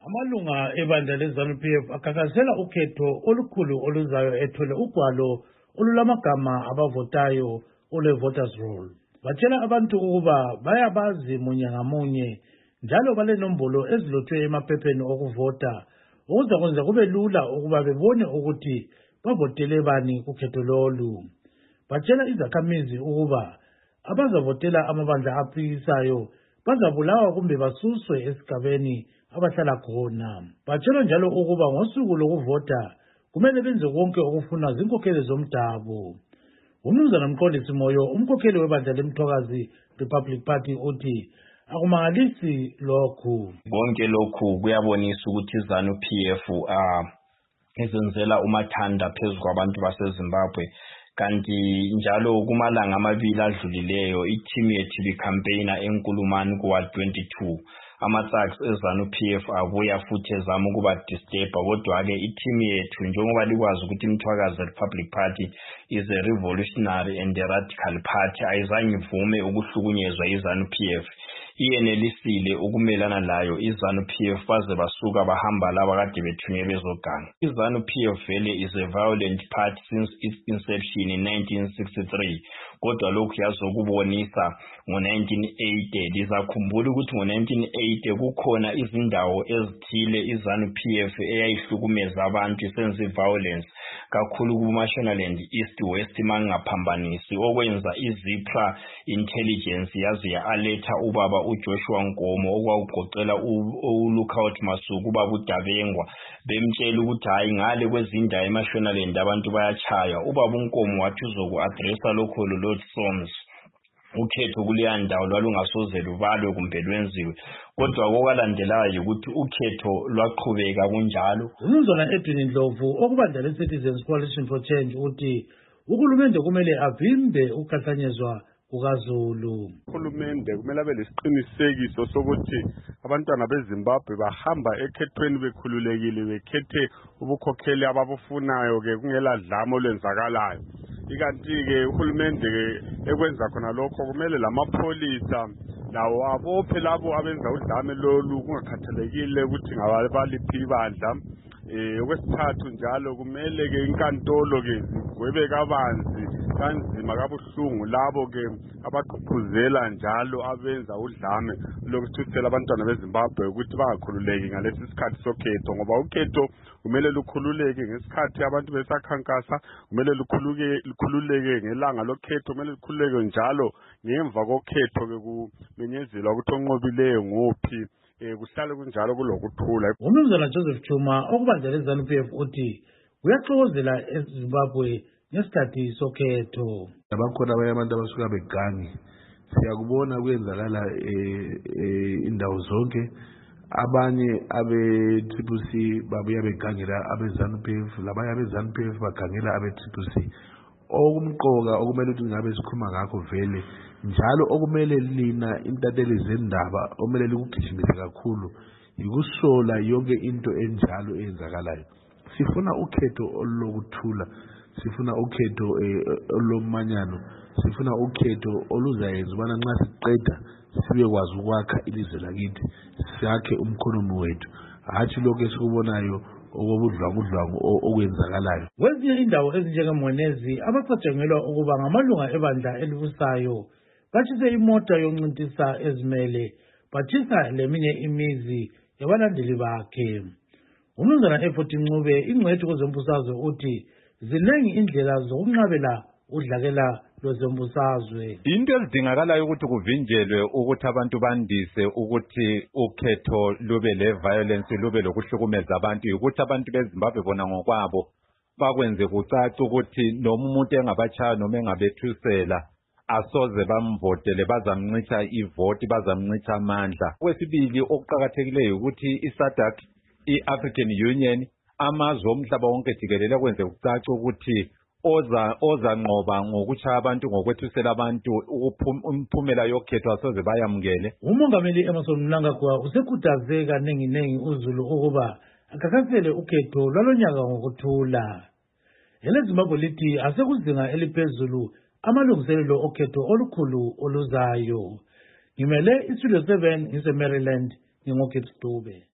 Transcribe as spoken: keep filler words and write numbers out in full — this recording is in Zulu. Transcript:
Amalunga ebandla le-ZANU-P F akakazela ukhetho olukhulu oluzayo ethwele ugwalo olulamagama abavotayo ole-voters roll. Batshela abantu ukuba bayabazi munye ngamunye njalo balenombolo ezilotshwe emaphepheni okuvota ukuze kwenza kube lula ukuba bebone ukuthi bavotele bani kukhetho lolu. Batshela izakhamizi ukuba abazavotela amabandla aphikisayo bazabulawa kumbe basuswe esigabeni abahlala khona. Batshela njalo ukuba ngosuku lokuvota kumele benze konke okufunwa zinkokheli zomdabu. Umnumzana Mqondisi Moyo, umkhokheli webandla leMthwakazi Republic Party, uthi akumangalisi lokhu. Konke lokhu kuyabonisa ukuthi iZANU-P F ah ezenzela umathanda phezulu kwabantu baseZimbabwe. Kanti njalo kumalanga amabili adlulileyo i-team yethu bi-campaigner eNkulumani kuWard twenty-two. Ama-thugs eZANU-P F abuya futhi ezama ukuba disturba, kodwa-ke i-team yethu njengoba likwazi ukuthi iMthwakazi Republic Party is a revolutionary and a radical party, ayizange ivume ukuhlukunyezwa iZANU-P F. Iyenelisile ukumelana layo iZANU-P F baze basuka bahamba laba kade bethunywe bezoganga. iZANU-P F vele is a violent party since its inception in nineteen sixty-three. Kodwa lokhu yazokubonisa ngo-nineteen eighty. Lizakhumbula ukuthi ngo-nineteen eighty kukhona izindawo ezithile iZANU-P F eyayihlukumeza abantu isenze violence kakhulu kuMashonaland East West mangaphambanisi, okwenza iZipra intelligence yaze ya-aletha ubaba uJoshua Nkomo okwawuqoqela uLookout Masuku ubaba uDabengwa, bemtshela ukuthi hayi ngale kwezindawo eMashonaland abantu bayachaya. Ubaba uNkomo wathi uzoku-addressa lokho Lord Soms ukhetho kuleya ndawo lwalungasoze lubalwe kumbe lwenziwe, kodwa kokwalandelayo ukuthi ukhetho lwaqhubeka kunjalo. Umnumzana Edwin Ndlovu okubandla le-Citizens Coalition for Change uthi uhulumende kumele avimbe ukukhahlanyezwa kukaZulu. Uhulumende kumele abe lesiqinisekiso sokuthi abantwana beZimbabwe bahamba ekhethweni bekhululekile, bekhethe ubukhokheli ababufunayo ke kungela dlamo olwenzakalayo. Ikanti-ke uhulumende ekwenza khona lokho kumele lamapholisa lawo abophe labo abenza udlame lolu kungakhathalekile ukuthi ngabaliphi ibandla. Eh okwesithathu njalo kumele ke inkantolo ke zigwebe kabanzi kanzima kabuhlungu labo ke abaqhuphuzela njalo abenza udlame lokuthuthela abantwana beZimbabwe ukuthi bangakhululeki ngalesi sikhathi sokhetho, ngoba ukhetho kumele lukhululeke ngesikhathi abantu besakhankasa, kumele lukhuluke lukhululeke ngelanga lokhetho, kumele lukhululeke njalo ngemva kokhetho ke kumenyezelwa ukuthi onqobileyo ngophi. Eh kuhlale kunjalo kulokuthula. Umnumzana Joseph Chuma okubandla le-ZANU-P F uthi uyaxokozela eZimbabwe ngesikhathi sokhetho. Abakhona abanye abantu abasuka begangi, siyakubona kwenzakala indawo zonke. Abanye abe-Triple C babuya begangela abe-ZANU-P F, labanye abe-ZANU-P F bagangela abe-Triple C. Okumqoka okumele ukuthi ngabe sikhuluma ngakho vele njalo okumele lina intatheli zendaba okumele likugijimise kakhulu yikusola yonke into enjalo eyenzakalayo. Sifuna ukhetho olulokuthula, sifuna ukhetho olomanyano, sifuna ukhetho oluzayenza ubana nxa siqeda sibekwazi ukwakha ilizwe lakithi, sakhe umkhonomi wethu, hathi lokho esikubonayo okubudlwangudlwangu okwenzakalayo. Kwezinye indawo ezinjengeMwenezi abacatshangelwa ukuba ngamalunga ebandla elibusayo batshise imota yoncintisa ezimele, batshisa leminye imizi yabalandeli bakhe. Umnumzana Efoti Ncube ingcwethi kwezombusazwe uthi zinengi indlela zokunqabela udlakela lwezombusazwe. Into ezidingakalayo ukuthi kuvinjelwe ukuthi abantu bandise ukuthi ukhetho lube le violence lube lokuhlukumeza abantu, ukuthi abantu beZimbabwe bona ngokwabo bakwenze kucaca ukuthi noma umuntu engabachaya noma engabethusela asoze bamvotele, bazamncisha ivoti, bazamncisha amandla. Kwesibili okuqhakathekileyo ukuthi iSADC, i-African Union, amazwe omhlaba wonke jikelele kwenze kucaca ukuthi oza oza nqoba ngokuchaya abantu ngokwethusela abantu umphumela yokhetho asoze bayamukele. Umongameli Emmerson Mnangagwa usekhuthaze kaningi nengi uZulu ukuba akakasele ukhetho lwalonyaka ngokuthula. EleZimbabwe lithi asekuzinga eliphezulu amalungiselelo okhetho olukhulu oluzayo. Ngimele iStudio seven ngise Maryland, ngingokhetho Dube.